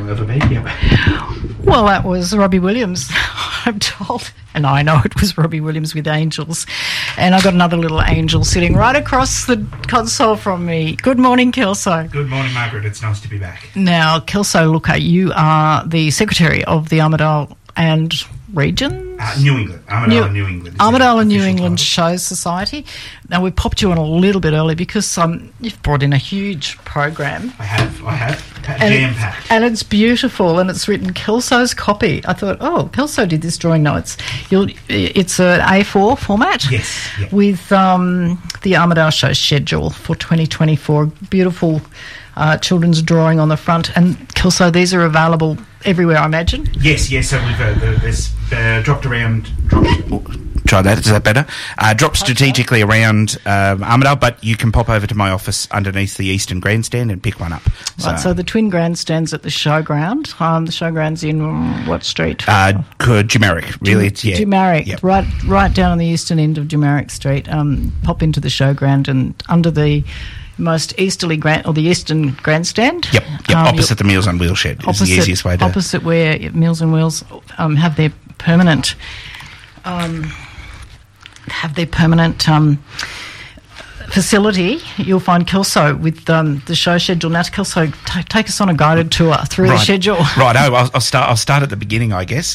of a beat. Yep. Well, that was Robbie Williams, I'm told. And I know it was Robbie Williams with Angels. And I've got another little angel sitting right across the console from me. Good morning, Kelso. Good morning, Margaret. It's nice to be back. Now, Kelso Luca, you are the Secretary of the Armidale and Regions? New England. Armidale and New England. Armidale and New England Show Society. Now, we popped you on a little bit early because you've brought in a huge program. I have. Jam-packed. And it's beautiful, and it's written Kelso's copy. I thought, Kelso did this drawing. No, it's an A4 format. Yes. Yep. With the Armidale Show schedule for 2024. Beautiful children's drawing on the front. And Kelso, these are available everywhere, I imagine? Yes. So we've there's dropped around... Try that. Is that better? Drop strategically around Armidale, but you can pop over to my office underneath the Eastern Grandstand and pick one up. Right, so the twin grandstands at the showground. The showground's in what street? Jumerick, really. Jumerick, yep. right down on the eastern end of Jumerick Street. Pop into the showground and under the most easterly the eastern grandstand. Yep. Opposite the Meals on Wheels shed is the easiest way to... Opposite where Meals on Wheels have their permanent... facility, you'll find Kelso with the show schedule. Now, Kelso, take us on a guided tour through the schedule. Right. I'll start at the beginning, I guess.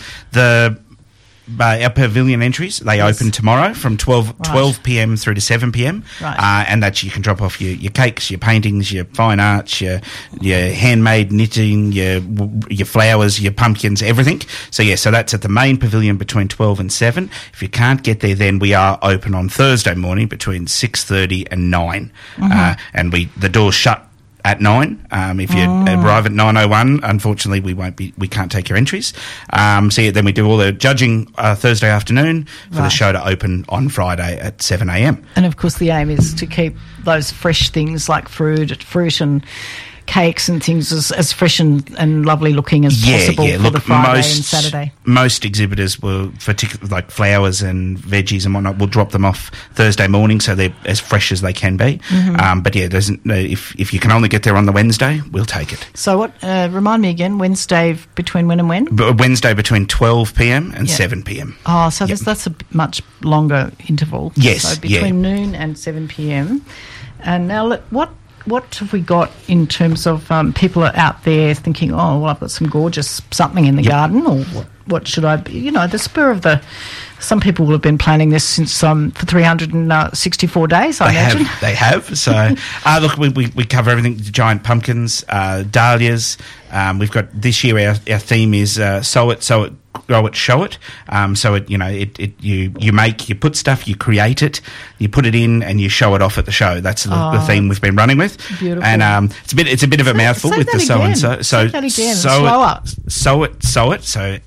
Our pavilion entries, they open tomorrow from 12 p.m. through to 7 p.m. Right. And that you can drop off your cakes, your paintings, your fine arts, your handmade knitting, your flowers, your pumpkins, everything. So that's at the main pavilion between 12 and 7. If you can't get there, then we are open on Thursday morning between 6:30 and 9. Mm-hmm. And the doors shut at 9. If you arrive at 9:01, unfortunately we can't take your entries. Then we do all the judging Thursday afternoon for the show to open on Friday at 7 a.m. And of course the aim is to keep those fresh things like fruit and cakes and things as fresh and lovely looking as possible for the Friday and Saturday. Most exhibitors will, like flowers and veggies and whatnot, will drop them off Thursday morning so they're as fresh as they can be. Mm-hmm. If you can only get there on the Wednesday, we'll take it. So what? Remind me again. Wednesday between when and when? Wednesday between 12 p.m. and 7 p.m. Oh, so that's a much longer interval. Yes. So between noon and 7 p.m. And now what have we got in terms of people are out there thinking, I've got some gorgeous something in the garden, or what should I be? The spur of some people will have been planning this since for 364 days, I imagine. They have. So, look, we cover everything, giant pumpkins, dahlias. We've got this year our theme is sow it, grow it, show it. You put stuff, you create it, you put it in, and you show it off at the show. That's the theme we've been running with. Beautiful. And it's a bit of a mouthful with the sow and so. Say that again. Sow it. So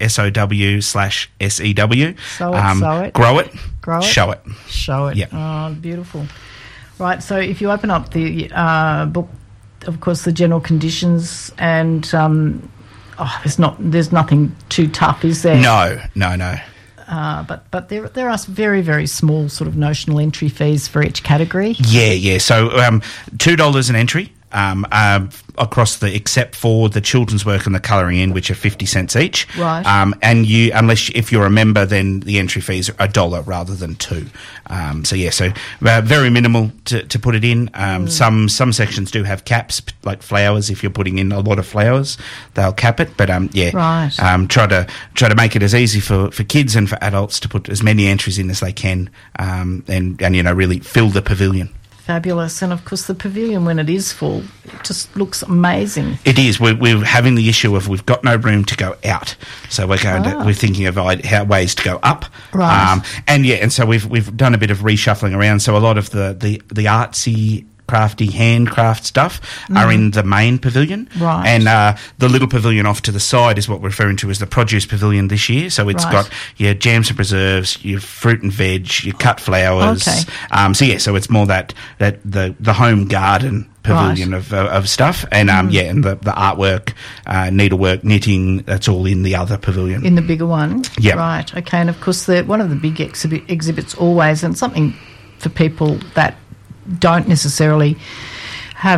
SOW/SEW. Sow it. Grow it. Show it. Yeah. Oh, beautiful. Right. So if you open up the book, of course, the general conditions and. There's nothing too tough, is there? No. But there are very, very small sort of notional entry fees for each category. Yeah. So $2 an entry. Across except for the children's work and the colouring in, which are 50 cents each. Right. And if you're a member, then the entry fees are $1 rather than $2. So very minimal to put it in. Some sections do have caps, like flowers. If you're putting in a lot of flowers, they'll cap it. But Right. Try to make it as easy for kids and for adults to put as many entries in as they can, and really fill the pavilion. Fabulous. And of course the pavilion, when it is full, it just looks amazing. It is. We're having the issue of we've got no room to go out, so we're thinking of ways to go up. Right. And so we've done a bit of reshuffling around. So a lot of the artsy, crafty handcraft stuff are in the main pavilion. Right. And the little pavilion off to the side is what we're referring to as the produce pavilion this year. So it's got your jams and preserves, your fruit and veg, your cut flowers. Okay. So it's more that the home garden pavilion of stuff. And and the artwork, needlework, knitting, that's all in the other pavilion. In the bigger one? Yeah. Right. Okay. And of course one of the big exhibits always, and something for people that don't necessarily have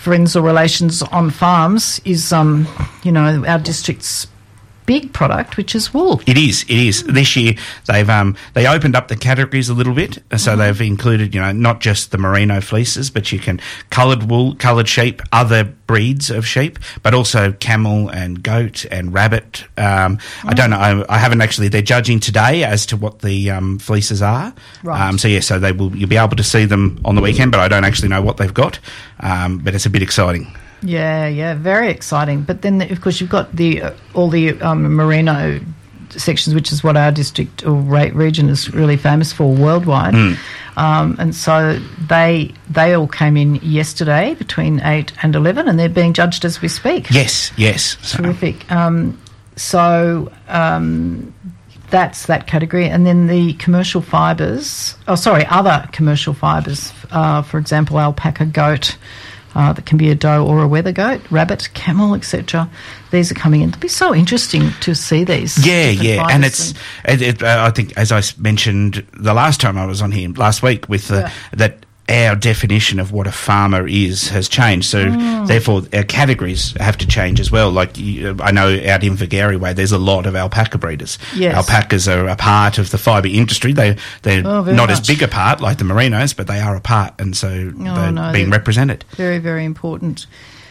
friends or relations on farms is, our district's big product, which is wool. It is. This year they've they opened up the categories a little bit, so they've included not just the merino fleeces, but you can coloured wool, coloured sheep, other breeds of sheep, but also camel and goat and rabbit. I don't know. I haven't actually. They're judging today as to what the fleeces are. Right. So you'll be able to see them on the weekend, but I don't actually know what they've got. But it's a bit exciting. Yeah, very exciting. But then, of course, you've got all the merino sections, which is what our district or region is really famous for worldwide. And so they all came in yesterday between 8 and 11, and they're being judged as we speak. Yes. Terrific. That's that category. And then the commercial fibres, other commercial fibres, for example, alpaca, goat, that can be a doe or a weather goat, rabbit, camel, etc. These are coming in. It'll be so interesting to see these. Yeah, and I think, as I mentioned the last time I was on here last week, with that our definition of what a farmer is has changed. So therefore our categories have to change as well. Like I know out in Vagari Way there's a lot of alpaca breeders. Yes. Alpacas are a part of the fibre industry. They're not as big a part like the merinos, but they are a part, and so they're being represented. Very, very important.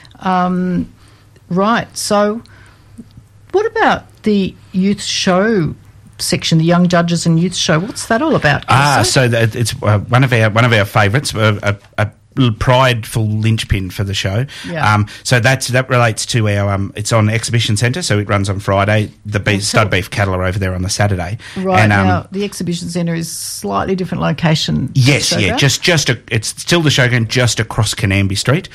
Right, so what about the youth show section, the Young Judges and Youth Show? What's that all about? So it's one of our favourites, a prideful linchpin for the show. Yeah. So that relates to our it's on Exhibition Centre, so it runs on Friday. The stud beef cattle are over there on the Saturday. Right. And, now the Exhibition Centre is slightly different location. Yes, it's still the showground just across Canamby Street.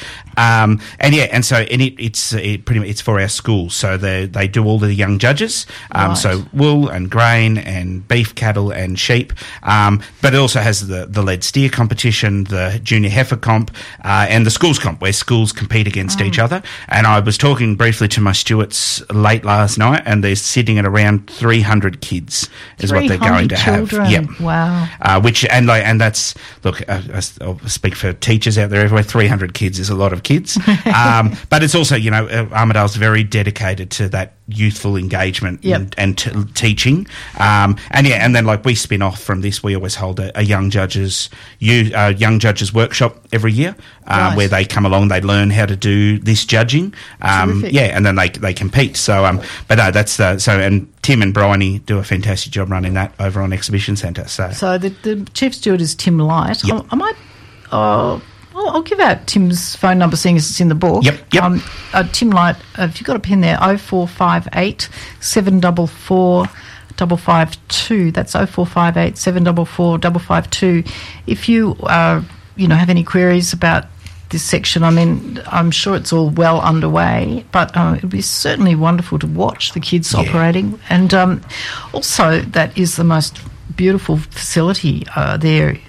It's for our schools, so they do all the young judges. Right. So wool and grain and beef cattle and sheep. But it also has the lead steer competition, the junior heifer comp, and the schools comp, where schools compete against each other. And I was talking briefly to my stewards late last night, and they're sitting at around 300 kids is what they're going to children. have. Yep. Wow. And that's I'll speak for teachers out there everywhere. 300 kids is a lot of kids, but it's also Armidale's very dedicated to that youthful engagement and teaching, and then like we spin off from this. We always hold a young judges workshop every year, where they come along, they learn how to do this judging, and then they compete. So, and Tim and Bryony do a fantastic job running that over on Exhibition Centre. So the chief steward is Tim Light. Yep. I'll give out Tim's phone number, seeing as it's in the book. Yep. Tim Light, if you've got a pen there, 0458 744 552. That's 0458 744 552. If you have any queries about this section, I mean, I'm sure it's all well underway, but it would be certainly wonderful to watch the kids operating. And also, that is the most beautiful facility there.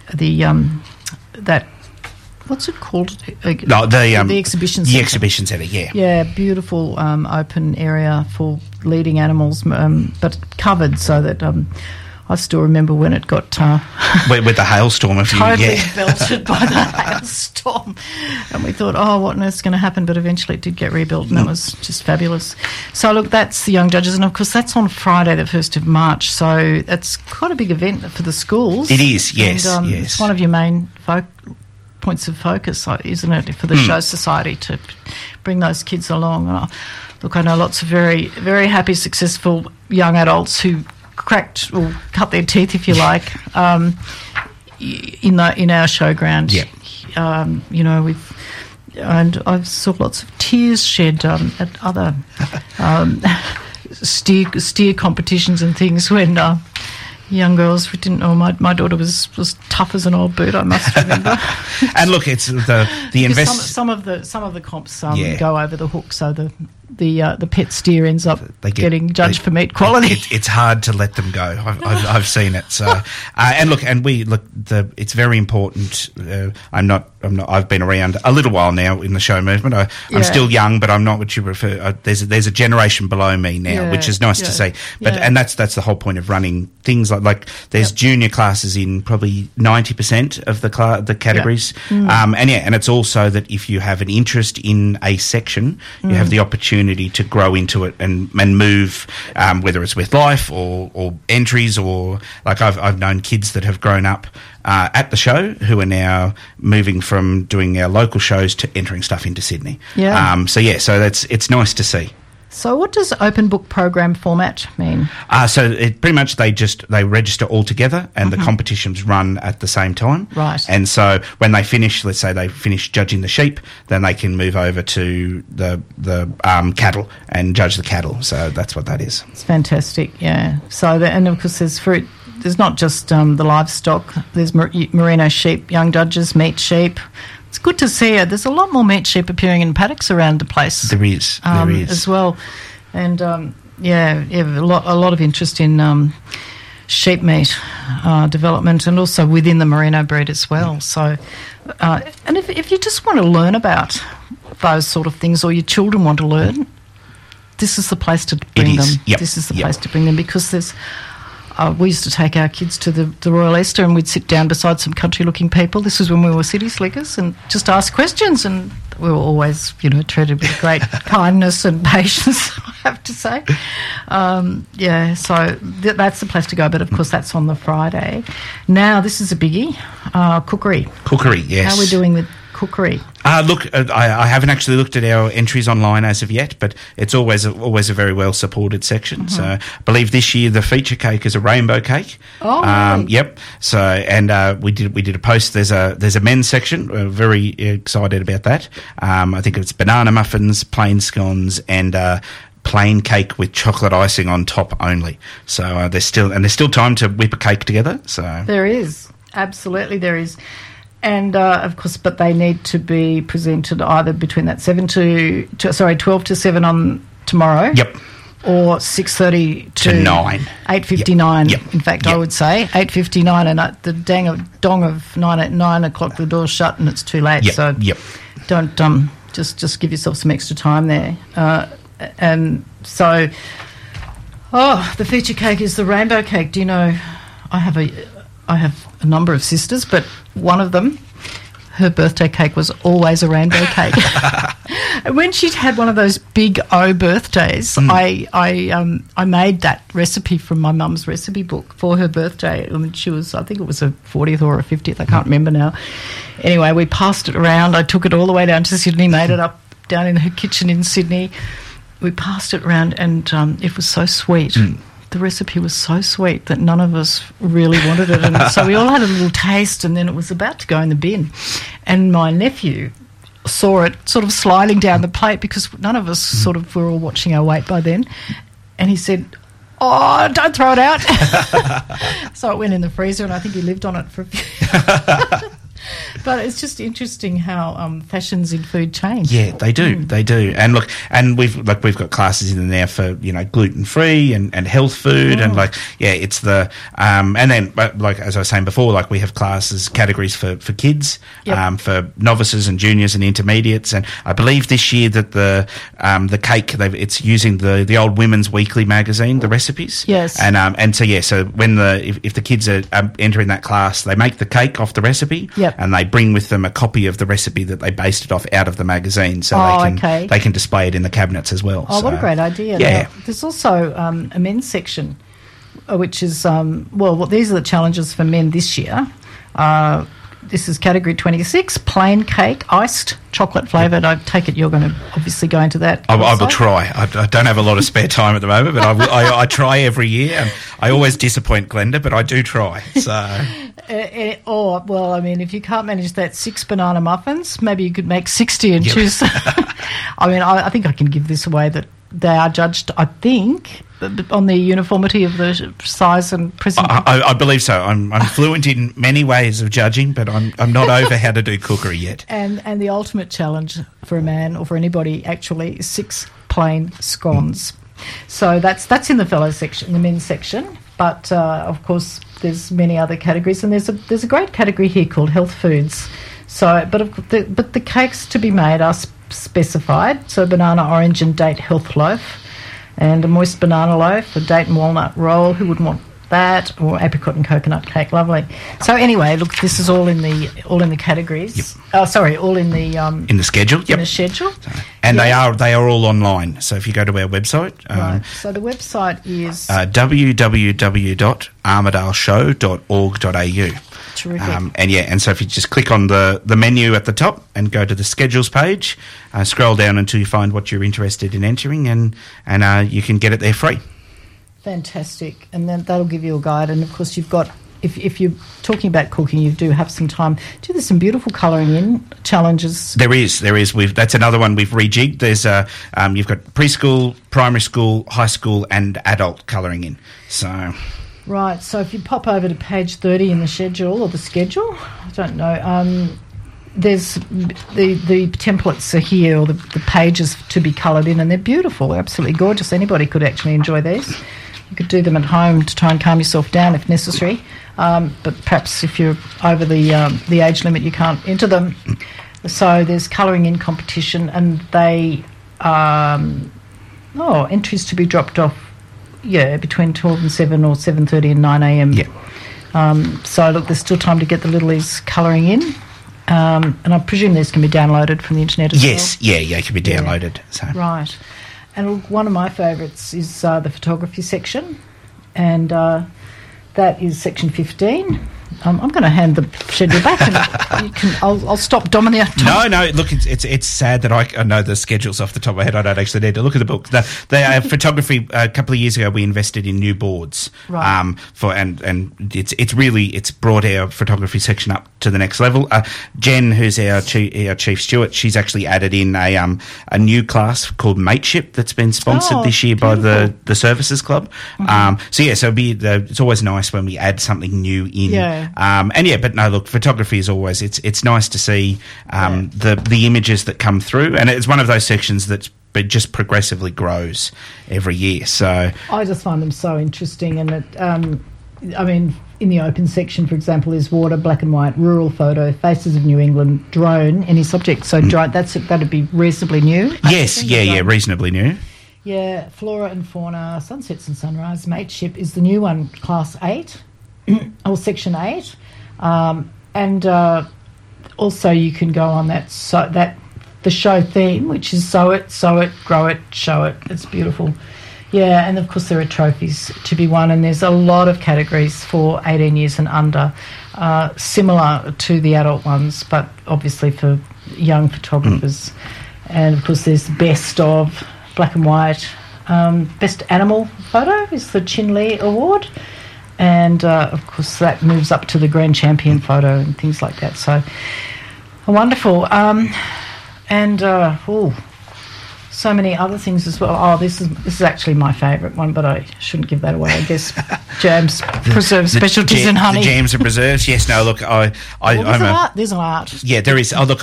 What's it called? The Exhibition Centre. The Exhibition Centre, yeah. Yeah, beautiful open area for leading animals, but covered so that I still remember when it got... with the hailstorm a few totally belted by the hailstorm. And we thought, what on earth is going to happen? But eventually it did get rebuilt, and it was just fabulous. So, look, that's the Young Judges. And, of course, that's on Friday, the 1st of March. So it's quite a big event for the schools. It is, yes, and, yes. It's one of your main points of focus, isn't it, for the Show Society to bring those kids along. And I know lots of very, very happy, successful young adults who cracked or cut their teeth, if you like, in our showground. Yeah. And I saw lots of tears shed at other steer competitions and things when young girls, we didn't know. My daughter was tough as an old boot, I must remember. And look, it's the some of the comps go over the hook, so the pet steer ends up getting judged for meat quality. It's hard to let them go. I've seen it. So, it's very important. I've been around a little while now in the show movement. I'm still young, but I'm not what you refer. There's a generation below me now, which is nice to see. But and that's the whole point of running things like there's junior classes in probably 90% of the categories, and it's also that if you have an interest in a section, you have the opportunity to grow into it and move, whether it's with life or entries, or like I've known kids that have grown up at the show who are now moving from doing our local shows to entering stuff into Sydney. So it's nice to see. So what does open book program format mean? So it pretty much they register all together and the competitions run at the same time. Right. And so when they finish, let's say they finish judging the sheep, then they can move over to the cattle and judge the cattle. So that's what that is. It's fantastic, yeah. So and of course there's fruit. There's not just the livestock. There's merino sheep, young judges, meat sheep. It's good to see it. There's a lot more meat sheep appearing in paddocks around the place. There is as well, and a lot of interest in sheep meat development, and also within the merino breed as well. So, and if you just want to learn about those sort of things, or your children want to learn, this is the place to bring them. Yep. This is the place to bring them, because there's. We used to take our kids to the Royal Easter, and we'd sit down beside some country-looking people. This was when we were city slickers, and just ask questions. And we were always, treated with great kindness and patience, I have to say. So that's the place to go. But, of course, that's on the Friday. Now, this is a biggie, cookery. Cookery, yes. How are we doing with cookery? I haven't actually looked at our entries online as of yet, but it's always a very well supported section. So I believe this year the feature cake is a rainbow cake. Oh, really? Yep. So we did a post. There's a men's section. We're very excited about that. I think it's banana muffins, plain scones, and plain cake with chocolate icing on top only. So there's still time to whip a cake together. So there is, absolutely there is. And, of course, but they need to be presented either between that 12 to 7 on tomorrow. Yep. Or 6:30 to 9. 8:59. Yep. In fact, I would say 8:59, and the dong of 9 o'clock, the door's shut and it's too late. Yep. So don't just give yourself some extra time there. And so, the feature cake is the rainbow cake. Do you know? I have a number of sisters, but one of them, her birthday cake was always a rainbow cake. And when she'd had one of those big O birthdays, I made that recipe from my mum's recipe book for her birthday. I mean, I think it was a 40th or a 50th, I can't remember now. Anyway, we passed it around. I took it all the way down to Sydney, made it up down in her kitchen in Sydney. We passed it around, and it was so sweet. The recipe was so sweet that none of us really wanted it. And so we all had a little taste, and then it was about to go in the bin. And my nephew saw it sort of sliding down the plate, because none of us sort of were all watching our weight by then. And he said, "Oh, don't throw it out." So it went in the freezer, and I think he lived on it for a few But it's just interesting how fashions in food change. Yeah, they do. They do. And look, and we've got classes in there for gluten free and health food, and it's the and then like as I was saying before, like we have categories for kids, for novices and juniors and intermediates, and I believe this year that the cake it's using the old Women's Weekly magazine, the recipes. Yes. And so when if the kids are entering that class, they make the cake off the recipe. Yep. And they bring with them a copy of the recipe that they based it off out of the magazine, so they can display it in the cabinets as well. Oh, what a great idea. Yeah. Now, there's also a men's section, which is, these are the challenges for men this year. This is category 26, plain cake, iced, chocolate flavoured. I take it you're going to obviously go into that. I will try. I don't have a lot of spare time at the moment, but I try every year. And I always disappoint Glenda, but I do try. So. If you can't manage that 6 banana muffins, maybe you could make 60 and choose. I think I can give this away that they are judged, I think, on the uniformity of the size and presentation. I believe so. I'm fluent in many ways of judging, but I'm not over how to do cookery yet. And the ultimate challenge for a man, or for anybody actually, is 6 plain scones. So that's in the fellows section, the men's section. But of course, there's many other categories, and there's a great category here called health foods. So, but the cakes to be made are specified. So, banana, orange, and date health loaf, and a moist banana loaf, a date and walnut roll. Who wouldn't want that? Or apricot and coconut cake, lovely. So anyway, look, this is all in the categories. Yep. All in the in the schedule. In the schedule, and they are all online. So if you go to our website, right. So the website is www.armadaleshow.org.au. Terrific. And so if you just click on the menu at the top and go to the schedules page, scroll down until you find what you're interested in entering, and you can get it there free. Fantastic. And then that'll give you a guide. And of course, you've got, if you're talking about cooking, you do have some time. There's some beautiful colouring in challenges. There is. That's another one we've rejigged. There's you've got preschool, primary school, high school, and adult colouring in. So. Right. So if you pop over to page 30 in the schedule, or the schedule, I don't know, there's the templates are here, or the pages to be coloured in, and they're beautiful. They're absolutely gorgeous. Anybody could actually enjoy these. You could do them at home to try and calm yourself down if necessary. But perhaps if you're over the age limit, you can't enter them. So there's colouring in competition, and they entries to be dropped off. Yeah, between 12 and 7 or 7:30 and 9 a.m. Yeah. So look, there's still time to get the littlies colouring in. And I presume these can be downloaded from the internet as well? Yes, it can be downloaded. Yeah. So. Right. And one of my favourites is the photography section, and that is section 15. I'm going to hand the schedule back, and I'll stop dominating. No. Look, it's sad that I know the schedules off the top of my head. I don't actually need to look at the book. The photography. A couple of years ago, we invested in new boards. Right. It's brought our photography section up to the next level. Jen, who's our chief steward, she's actually added in a new class called Mateship that's been sponsored this year by the Services Club. Mm-hmm. It's always nice when we add something new in. Yeah. But no, look, photography is always, it's nice to see the images that come through, and it's one of those sections that just progressively grows every year. So I just find them so interesting, and in the open section, for example, is water, black and white, rural photo, faces of New England, drone, any subject. So drone, that'd be reasonably new. Yes, reasonably new. Yeah, flora and fauna, sunsets and sunrise, mateship is the new one, class 8. Or section 8, and also you can go on the show theme, which is sow it, grow it, show it. It's beautiful. Yeah, and of course there are trophies to be won, and there's a lot of categories for 18 years and under, similar to the adult ones, but obviously for young photographers. And of course there's best of black and white. Best animal photo is the Chin Lee Award. And, of course, that moves up to the grand champion photo and things like that. So, wonderful. So many other things as well. Oh, this is actually my favourite one, but I shouldn't give that away, I guess. Jams, preserved specialties in honey. The jams and preserves, yes. No, look, there's an art. Yeah, there is. Oh, look,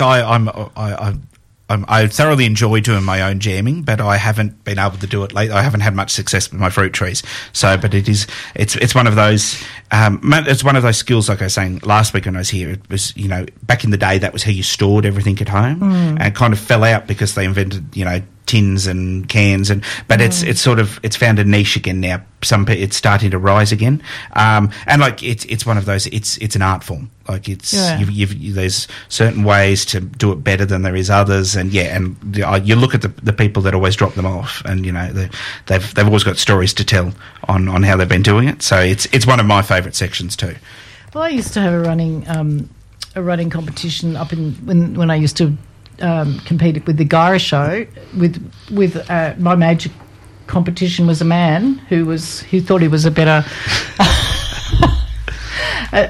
I thoroughly enjoy doing my own jamming, but I haven't been able to do it lately. I haven't had much success with my fruit trees. So, but it's one of those, it's one of those skills, like I was saying last week when I was here. It was, back in the day, that was how you stored everything at home, and it kind of fell out because they invented, tins and cans, but it's found a niche again now. It's starting to rise again, and like it's one of those. It's an art form. Like there's certain ways to do it better than there is others, and you look at the people that always drop them off, and they've always got stories to tell on how they've been doing it. So it's one of my favourite sections too. Well, I used to have a running competition up in when I used to competed with the Gyra show. With my major competition was a man who thought he was a better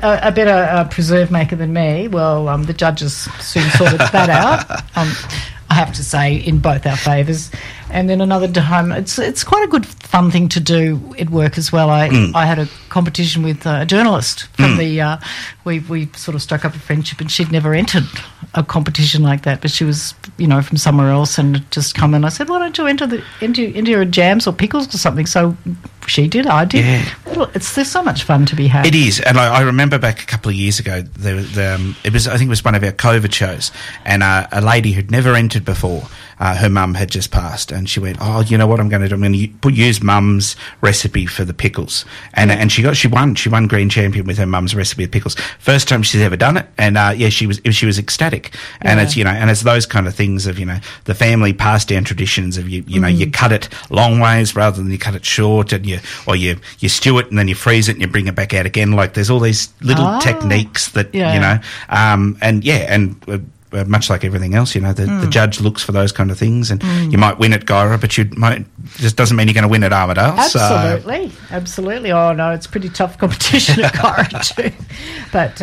preserve maker than me. Well, the judges soon sorted that out. have to say, in both our favours. And then another time, it's quite a good fun thing to do at work as well. I had a competition with a journalist from the. We sort of struck up a friendship, and she'd never entered a competition like that, but she was, from somewhere else, and had just come in. I said, "Why don't you enter a jams or pickles or something?" So she did. I did. Yeah. There's so much fun to be had. It is, and I remember back a couple of years ago, I think it was one of our COVID shows, and a lady who'd never entered before. Her mum had just passed, and she went, "Oh, you know what I'm going to do? I'm going to use Mum's recipe for the pickles." And she won Green Champion with her mum's recipe of pickles. First time she's ever done it, and she was ecstatic. And it's and it's those kind of things of the family passed down traditions of you cut it long ways rather than you cut it short, and you stew it and then you freeze it and you bring it back out again. Like there's all these little techniques that much like everything else, the judge looks for those kind of things, and you might win at Guyra, but just doesn't mean you're going to win at Armidale. Absolutely. Oh no, it's pretty tough competition at Guyra too. But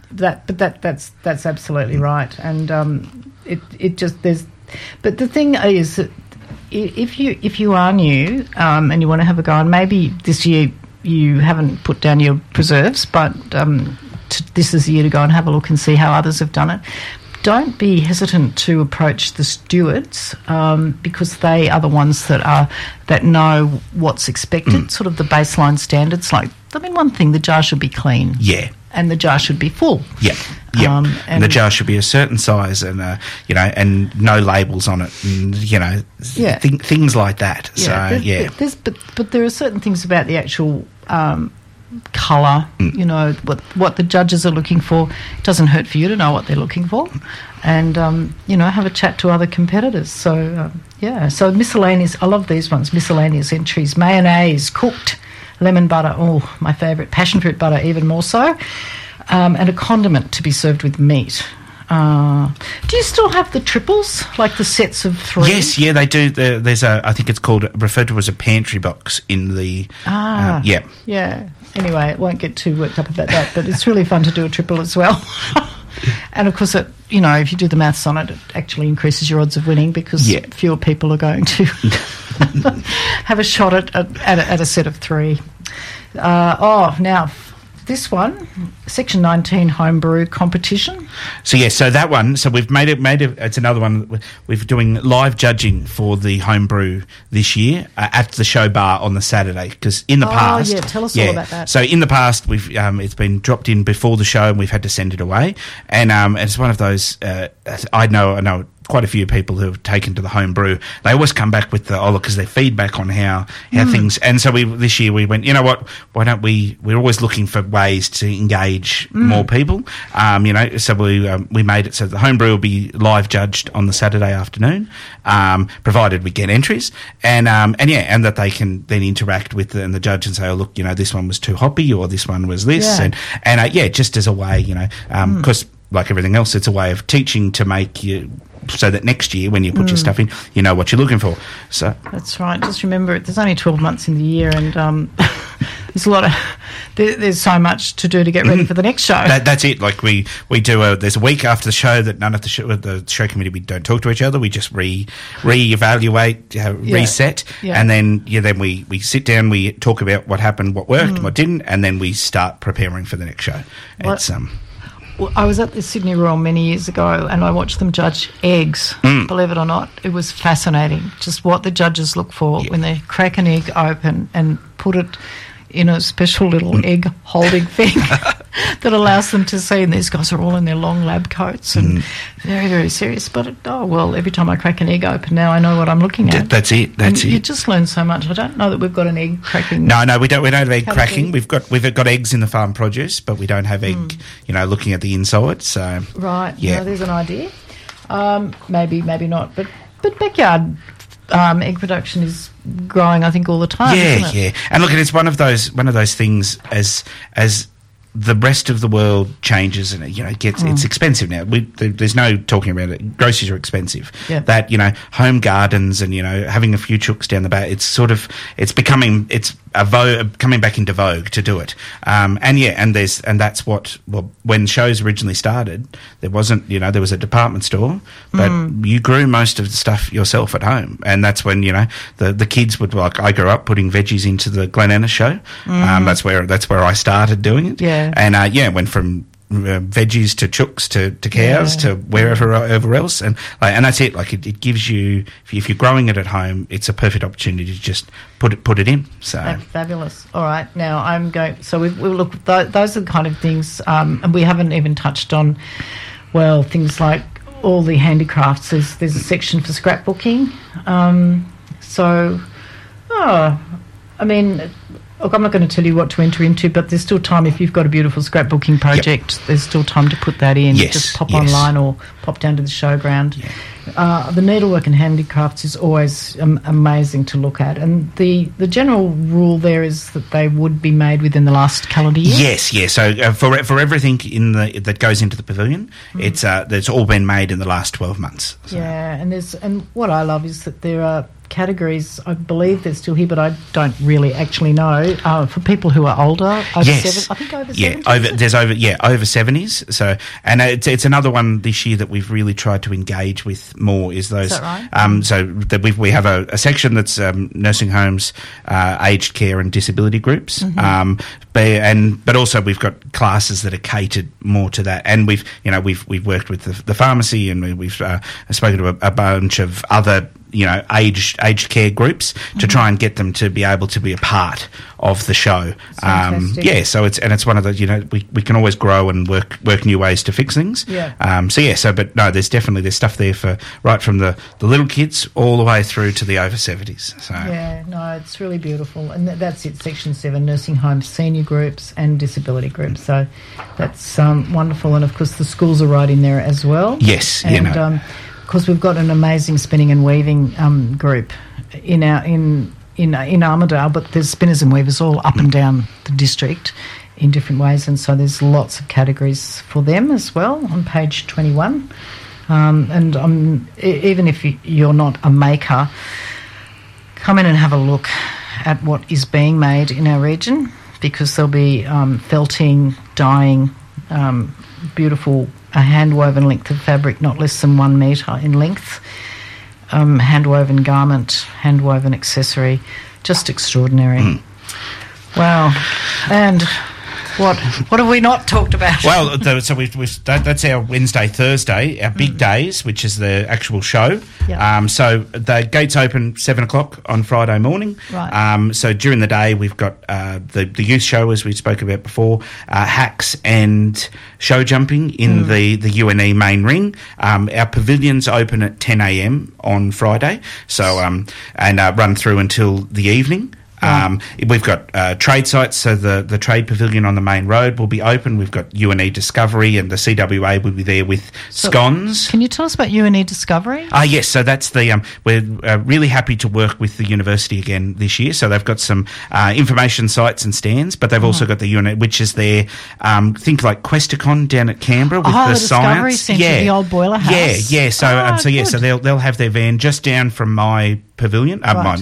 that's absolutely right, and it just there's. But the thing is that if you are new and you want to have a go, and maybe this year you haven't put down your preserves, but this is the year to go and have a look and see how others have done it. Don't be hesitant to approach the stewards because they are the ones that know what's expected, sort of the baseline standards. One thing, the jar should be clean. Yeah. And the jar should be full. Yeah. And the jar should be a certain size, and and no labels on it, and things like that. Yeah. But there are certain things about the actual colour, what the judges are looking for. It doesn't hurt for you to know what they're looking for, and have a chat to other competitors. So so miscellaneous, I love these ones, miscellaneous entries: mayonnaise, cooked, lemon butter, my favourite, passion fruit butter even more so, and a condiment to be served with meat. Do you still have the triples, like the sets of 3? Yes, yeah, they do. There's I think it's referred to as a pantry box in the... Yeah. Anyway, I won't get too worked up about that, but it's really fun to do a triple as well. And, of course, if you do the maths on it, it actually increases your odds of winning because fewer people are going to have a shot at a set of 3. Now... This one, Section 19 homebrew competition. So that one. So we've made it. It's another one. We're doing live judging for the homebrew this year at the show bar on the Saturday. Because in the past, tell us all about that. So in the past, we've it's been dropped in before the show, and we've had to send it away. And it's one of those. I know. Quite a few people who have taken to the homebrew, they always come back with because their feedback on how things. And so this year we went, you know what? Why don't we're always looking for ways to engage more people. So we made it so the homebrew will be live judged on the Saturday afternoon, provided we get entries, and that they can then interact with the judge and say, oh look, this one was too hoppy, or this one was this, and just as a way, because like everything else, it's a way of teaching to make you. So that next year, when you put your stuff in, you know what you're looking for. So that's right. Just remember, there's only 12 months in the year, and there's a lot of there's so much to do to get ready for the next show. That's it. Like we do. There's a week after the show that none of the show committee, we don't talk to each other. We just reevaluate, reset, and then we sit down. We talk about what happened, what worked, what didn't, and then we start preparing for the next show. It's I was at the Sydney Royal many years ago, and I watched them judge eggs. Believe it or not, it was fascinating. Just what the judges look for when they crack an egg open and put it in a special little egg holding thing that allows them to see. And these guys are all in their long lab coats and very, very serious. But every time I crack an egg open now, I know what I'm looking at. That's it. You just learn so much. I don't know that we've got an egg cracking. No, we don't have egg cracking. We've got eggs in the farm produce, but we don't have egg. Looking at the inside. So right. Yeah, there's an idea. Maybe not. But backyard egg production is growing, I think, all the time. Isn't it? And look, it's one of those things as the rest of the world changes, and it gets it's expensive now. There's no talking about it. Groceries are expensive. Yeah. That home gardens and having a few chooks down the back. It's coming back into vogue to do it. And that's when shows originally started, there wasn't there was a department store, but you grew most of the stuff yourself at home, and that's when the kids would I grew up putting veggies into the Glen Ennis show. That's where I started doing it. Yeah. And went from veggies to chooks to cows to wherever else, and that's it. Like it gives you, if you're growing it at home, it's a perfect opportunity to just put it in. So fabulous. All right, now I'm going. So we look. Those are the kind of things, and we haven't even touched on. Well, things like all the handicrafts. There's a section for scrapbooking. Look, I'm not going to tell you what to enter into, but there's still time. If you've got a beautiful scrapbooking project, there's still time to put that in. Yes, just pop online or pop down to the showground. Yeah. The needlework and handicrafts is always amazing to look at. And the general rule there is that they would be made within the last calendar year? Yes. So for everything that goes into the pavilion, it's all been made in the last 12 months. So. Yeah, and what I love is that there are categories, I believe they're still here, but I don't really actually know, for people who are older, over 70s. Over 70s. So, and it's another one this year that we've really tried to engage with more, is those. Is that right? So that we have a section that's nursing homes, aged care and disability groups, but also we've got classes that are catered more to that, and we've worked with the pharmacy, and we've spoken to a bunch of other aged care groups to try and get them to be able to be a part of the show. So it's one of those, we can always grow and work new ways to fix things. There's definitely stuff there for right from the little kids all the way through to the over 70s. So it's really beautiful, and that's it. Section 7, nursing homes, senior groups and disability groups. So that's wonderful, and of course the schools are right in there as well. Yes, and because we've got an amazing spinning and weaving group in Armidale, but there's spinners and weavers all up and down the district in different ways, and so there's lots of categories for them as well on page 21. Even if you're not a maker, come in and have a look at what is being made in our region, because there'll be felting, dyeing, beautiful hand-woven length of fabric, not less than 1 metre in length, hand-woven garment, hand-woven accessory, just extraordinary. Wow. And what have we not talked about? Well, so that's our Wednesday, Thursday, our big days, which is the actual show. Yep. So the gates open 7 o'clock on Friday morning. Right. So during the day, we've got the youth show, as we spoke about before, hacks and show jumping in the UNE main ring. Our pavilions open at 10 a.m. on Friday, so and run through until the evening. We've got trade sites, so the trade pavilion on the main road will be open. We've got UNE Discovery, and the CWA will be there with scones. Can you tell us about UNE Discovery? Yes, so that's the we're really happy to work with the university again this year. So they've got some information sites and stands, but they've also got the UNE, which is their think like Questacon down at Canberra with the Discovery science. Centre, the old boiler house. So they'll have their van just down from my pavilion,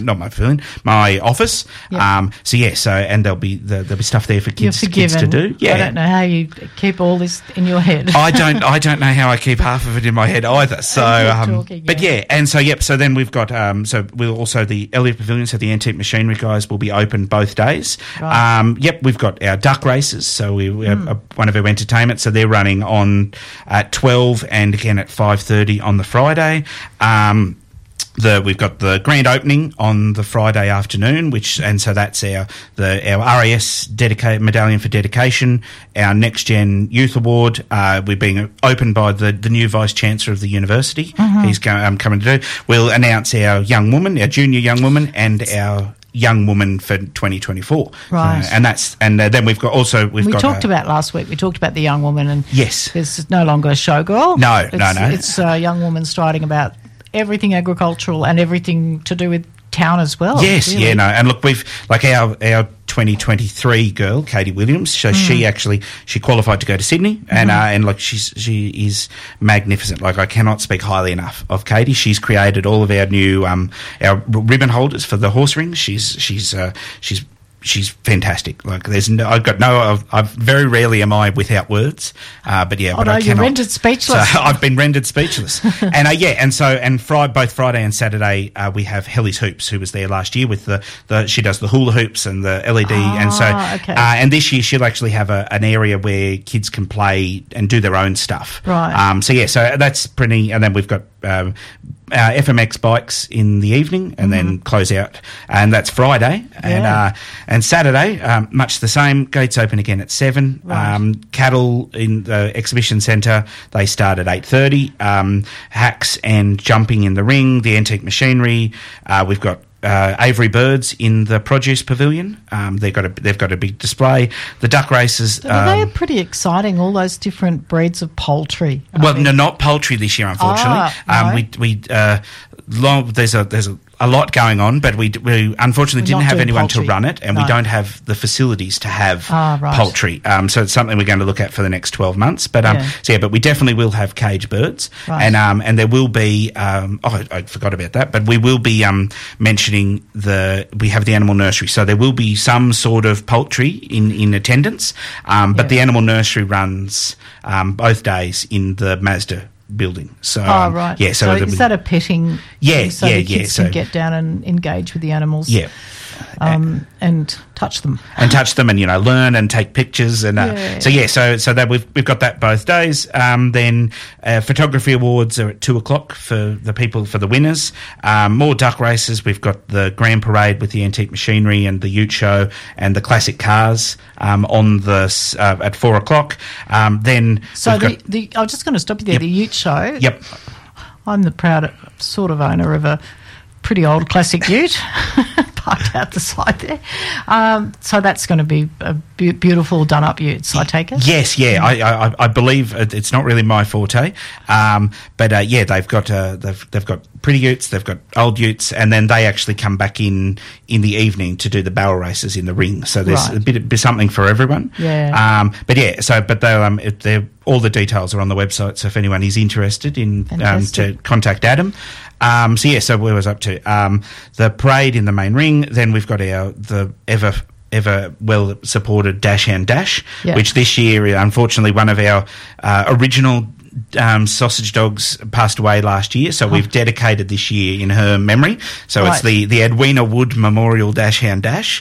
my office. Yep. And there'll be stuff there for kids to do. Yeah, I don't know how you keep all this in your head. I don't know how I keep half of it in my head either. So, So then we've got we'll also the Elliott Pavilion, so the antique machinery guys will be open both days. Right. We've got our duck races, so we have one of our entertainment, so they're running on at 12 and again at 5:30 on the Friday. We've got the grand opening on the Friday afternoon, so that's our RAS medallion for dedication, our Next Gen Youth Award. We're being opened by the new Vice Chancellor of the university. He's coming to do. We'll announce our young woman, our junior young woman, and our young woman for 2024. Right. Then we've got we talked about last week. We talked about the young woman, and yes, there's no longer a showgirl. No. It's a young woman striding about everything agricultural and everything to do with town as well. Yes, really. yeah, no. And look, we've, like our 2023 girl, Katie Williams, so she qualified to go to Sydney, and like she is magnificent. Like, I cannot speak highly enough of Katie. She's created all of our new our ribbon holders for the horse rings. She's fantastic. Like, I've very rarely am I without words. But yeah, but I cannot. You're rendered speechless. So I've been rendered speechless. And both Friday and Saturday we have Helly's Hoops, who was there last year with she does the hula hoops and the LED, and this year she'll actually have an area where kids can play and do their own stuff. Right. So that's pretty. And then we've got FMX bikes in the evening, and then close out, and that's Friday. And Saturday, much the same. Gates open again at 7. Right. Cattle in the exhibition centre, they start at 8:30. Hacks and jumping in the ring, the antique machinery. We've got Avery Birds in the produce pavilion. They've got a big display. The duck races. They are pretty exciting. All those different breeds of poultry. Well, no, not poultry this year, unfortunately. There's a lot going on, but we unfortunately didn't have anyone to run it, and we don't have the facilities to have poultry. So it's something we're going to look at for the next 12 months. But but we definitely will have cage birds, and there will be. I forgot about that, but we will be mentioning we have the animal nursery, so there will be some sort of poultry in attendance. But the animal nursery runs both days in the Mazda building. So right. Yeah. So is that a petting? Yeah, so the kids can get down and engage with the animals. Yeah. And touch them. And learn and take pictures. And so that we've got that both days. Then photography awards are at 2:00 for the winners. More duck races. We've got the grand parade with the antique machinery and the ute show and the classic cars on the at 4:00. Then I was just going to stop you there. Yep. The ute show. Yep. I'm the proud sort of owner of a pretty old classic ute parked out the side there. So that's going to be a beautiful done-up utes, I take it? Yes, yeah. I believe it's not really my forte. But they've got pretty utes, they've got old utes, and then they actually come back in the evening to do the barrel races in the ring. So there's a bit something for everyone. Yeah. But they're all the details are on the website, so if anyone is interested in to contact Adam. So where was I up to? The parade in the main ring. Then we've got the ever well supported Dash Hand Dash, which this year, unfortunately, one of our original sausage dogs passed away last year, so we've dedicated this year in her memory. So it's the Edwina Wood Memorial Dash Hand Dash,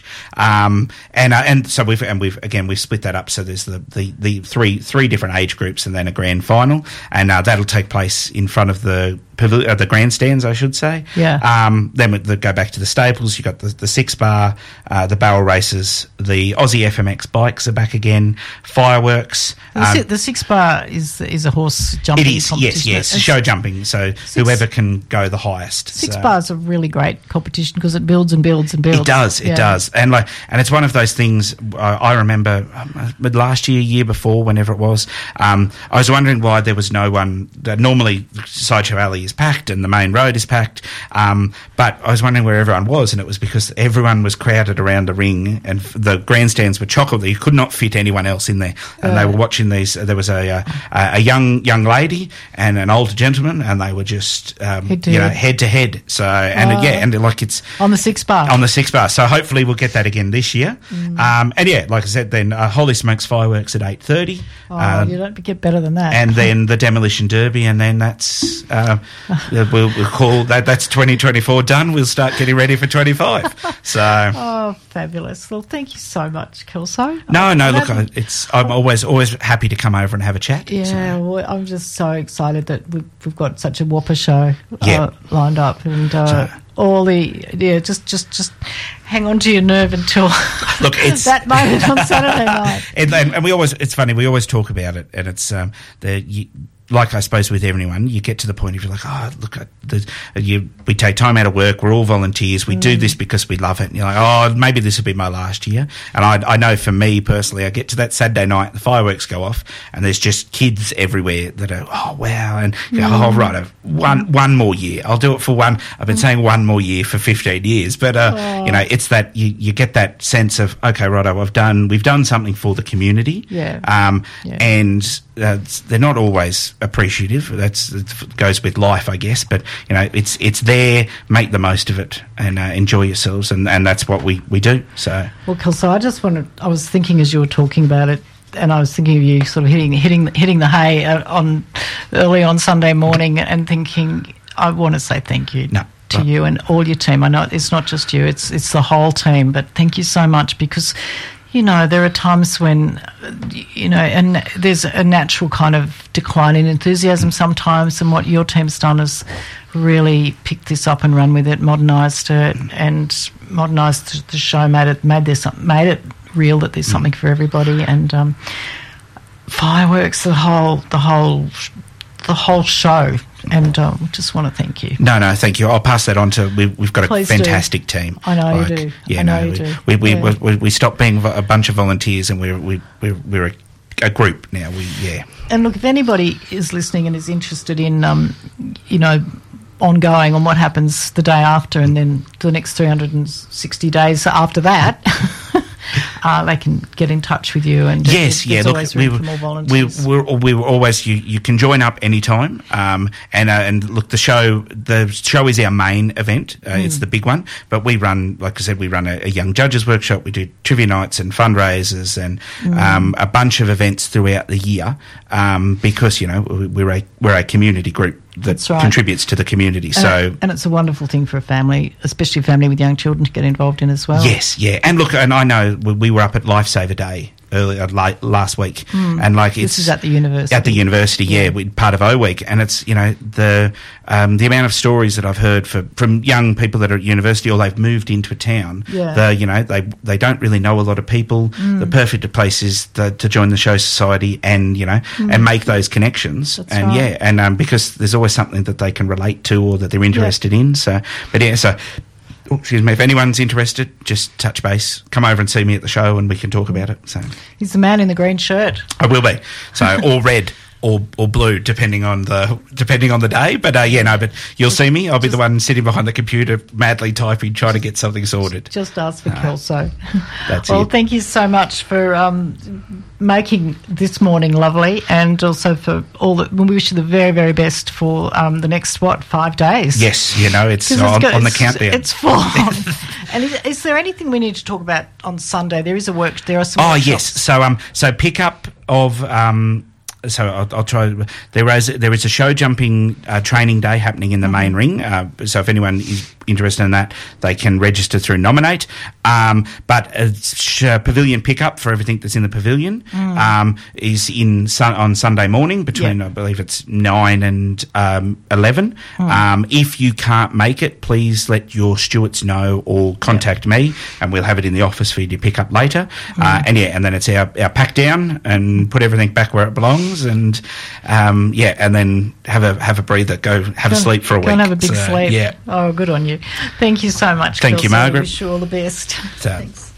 and so we've split that up. So there's the three different age groups, and then a grand final, and that'll take place in front of the grandstands, I should say. Yeah. Then we go back to the staples. You've got the 6-bar, the barrel races, the Aussie FMX bikes are back again, fireworks. The 6-bar is a horse jumping competition. Yes, show jumping. So whoever can go the highest. 6-bar is a really great competition because it builds and builds and builds. It does, and it's one of those things. I remember last year before, whenever it was, I was wondering why there was no one. Normally, Sideshow Alley is packed and the main road is packed, but I was wondering where everyone was, and it was because everyone was crowded around the ring, and the grandstands were chock-full. You could not fit anyone else in there, and they were watching these. There was a young lady and an older gentleman, and they were just head to head. So it's on the 6-bar. So hopefully we'll get that again this year. And like I said, then Holy Smokes fireworks at 8:30. You don't get better than that. And then the Demolition Derby, and then that's we'll call that's 2024 done. We'll start getting ready for 25. So fabulous. Well, thank you so much, Kelso. No, look, I'm always happy to come over and have a chat. Yeah, well, I'm just so excited that we've got such a whopper show lined up, and just hang on to your nerve until it's that moment on Saturday night. And it's funny, we always talk about it, and it's like I suppose with everyone, you get to the point of you're like, oh, look, we take time out of work, we're all volunteers, we do this because we love it. And you're like, oh, maybe this will be my last year. And I know for me personally, I get to that Saturday night, the fireworks go off, and there's just kids everywhere that are, oh, wow. And you go, oh, right, one more year. I'll do it for one. I've been saying one more year for 15 years. But, it's that you get that sense of, okay, righto, we've done something for the community. And they're not always appreciative. It goes with life, I guess. But it's there. Make the most of it and enjoy yourselves, and that's what we do. So, well, Kelso, I was thinking as you were talking about it, and I was thinking of you sort of hitting the hay early on Sunday morning, and thinking I want to say thank you. To you and all your team. I know it's not just you; it's the whole team. But thank you so much, because there are times when, and there's a natural kind of decline in enthusiasm sometimes, and what your team's done is really picked this up and run with it, modernised it, and modernised the show, made it real that there's something for everybody, and fireworks, the whole show. And we just want to thank you. No, thank you. I'll pass that on to. We've got a fantastic team. I know you do. Yeah, I know you do. We stopped being a bunch of volunteers, and we're a group now. And look, if anybody is listening and is interested in, ongoing on what happens the day after, and then the next 360 days after that. They can get in touch with you, and yes, there's always room for more volunteers. We were always you can join up anytime, and look, the show is our main event. It's the big one, but we run, like I said, a young judges workshop. We do trivia nights and fundraisers and a bunch of events throughout the year, because we're a community group that contributes to the community. And it's a wonderful thing for a family, especially a family with young children, to get involved in as well. Yes, yeah. And look, and I know we were up at Lifesaver Day last week, and this is at the university. At the university, we're part of O Week, and it's the amount of stories that I've heard from young people that are at university, or they've moved into a town. They don't really know a lot of people. The perfect place is to join the Show Society and and make those connections. That's right. And because there's always something that they can relate to or that they're interested in. So, excuse me, if anyone's interested, just touch base. Come over and see me at the show and we can talk about it. So he's the man in the green shirt. I will be. So or red or blue, depending on the day. But but you'll see me. I'll be the one sitting behind the computer, madly typing, trying to get something sorted. Just ask for Kelso. That's well, it. thank you so much for making this morning lovely, and also for all that. We wish you the very, very best for the next 5 days. Yes, it's on the countdown. It's full on. And is there anything we need to talk about on Sunday? There are some workshops. Oh yes, so pick up of. So I'll try. There is a show jumping training day happening in the main ring. So if anyone is interested in that, they can register through Nominate. But pavilion pickup for everything that's in the pavilion is on Sunday morning between I believe it's 9 and 11. If you can't make it, please let your stewards know or contact me, and we'll have it in the office for you to pick up later. And then it's our pack down and put everything back where it belongs. And and then have a breather. Go have a sleep for a week. Go and have a big sleep. Yeah. Oh, good on you. Thank you so much. Thank you, Margaret. Wish you all the best. Thanks.